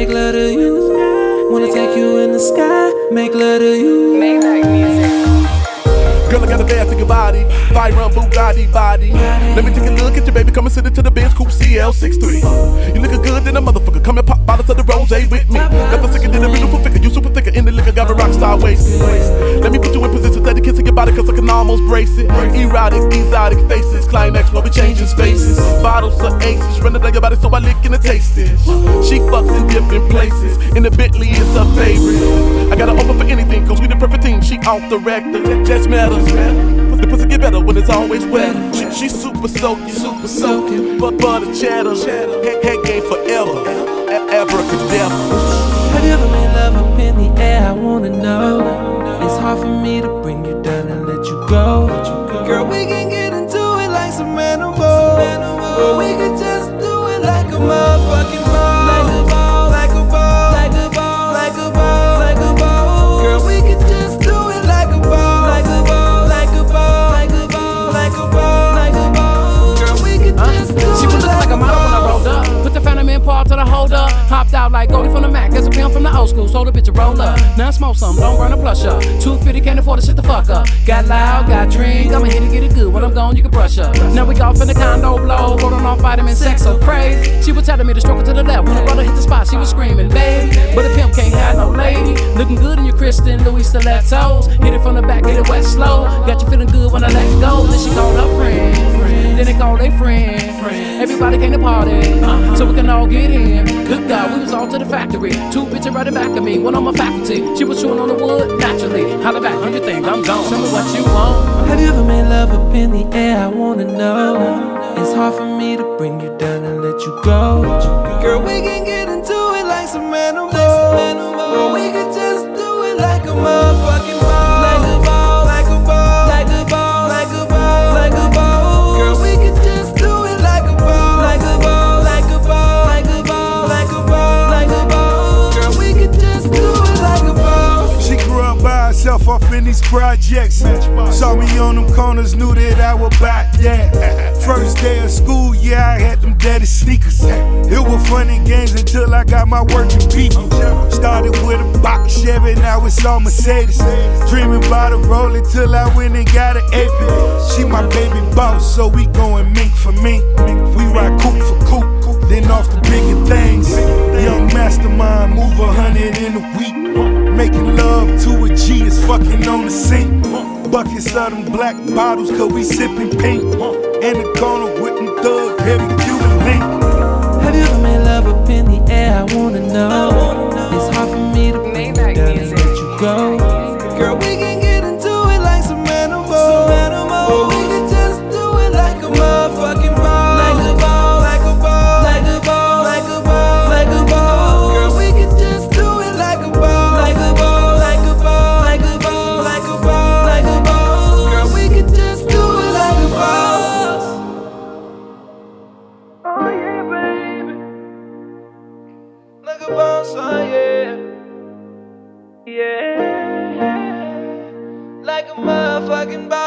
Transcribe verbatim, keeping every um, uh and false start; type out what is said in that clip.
make love to you. Wanna take you in the sky, make love to you. Maybach music. Girl, I got a bad figure body, fire run Bugatti body. Let me take a look at you, baby. Come and sit into the Benz Coupe C L sixty-three. You lookin' good than a motherfucker. Come and pop bottles of the rose with me. Got the sicker than a beautiful figure. You super thicker in the liquor, got a rock star waist. Let me put you in position, steady kissing your body, cause I can almost brace it. Erotic, exotic faces, climax while we changing spaces. Bottles of aces, running down your body so I lick and taste it. She fucks in different places. In the Bentley, it's her favorite. I got her open for anything, cause we the perfect team. She off the rector, just matters. The pussy get better when it's always wetter. She, she super soaking, super soaking, but butter cheddar. Head, head game forever, abracadabra. Have you ever made love up in the air? I wanna know. It's hard for me to bring you down and let you go. Girl, we can get into it like some animals, or we can just do it like a motherfucking ball. Like a ball, like a ball, like a ball, like a ball, like a ball. Girl, we can just do it like a ball, like a ball, like a ball, like a ball, like a ball, like a ball. Girl, we can just do it. She was looking like a model when I rolled up. Put the Phantom in Paul to the holder. Hopped out like Goldie from the Mac. There's a pimp from the old school. Sold a bitch a roll up. Now I smoke some, don't burn a plush up. two fifty can't afford to shit the fuck up. Got loud, got drink. I'ma hit it, get it good. When I'm gone, you can brush up. Now we off in the condo blow. Rolling off vitamin sex so crazy. She was telling me to stroke it to the left. When the brother hit the spot, she was screaming, baby. But a pimp can't have no lady. Looking good in your Christian Louis stilettos. Hit it from the back, hit it wet slow. Got you feeling good when I let go. Then she called her friend. Then they called their friend. Everybody came to party, so we can all get in. Good God, we was all to the factory. Two bitches right in back of me, one on my faculty. She was chewing on the wood naturally. Holla back on your thing, I'm gone. Tell me what you want. Have you ever made love up in the air? I wanna know. It's hard for me to bring you down and let you go. Girl, we can get into it like some animals, or we can just do it like a motherfucking ball. Like a ball, like a ball, like a ball, like a ball, like a ball. Girl, we can just do it like a ball, like a ball, like a ball, like a ball, like a ball, like a ball. Girl, we can just do it like a ball. She grew up by herself off in these projects. Saw me on them corners, knew that I was back there. First day of school, yeah, I had them daddy sneakers. It was fun and games until I got my working people. Started with a box Chevy, now it's all Mercedes. Dreaming about a roll till I went and got an A P. She my baby boss, so we going mink for mink. We ride coupe for coupe, then off the bigger things. Young mastermind, move a hundred in a week. Making love to a G is fucking on the sink. Buckets of them black bottles, cause we sipping pink. In the corner with them thug, heavy Cuban link. Have you ever made love up in the air? I wanna know. It's hard for me to bring you down and let you go. Girl, we can get into it like some animals, or we can just do it like a motherfucking ball. Like a ball, like a ball, like a ball, like a ball, like a ball. Girl, we can just do it like a ball. Like a ball, like a ball, like a ball, like a ball, like a ball. Girl, we can just do it like a ball. Oh yeah, baby. Like a boss, oh yeah. Yeah. Like a motherfucking boss.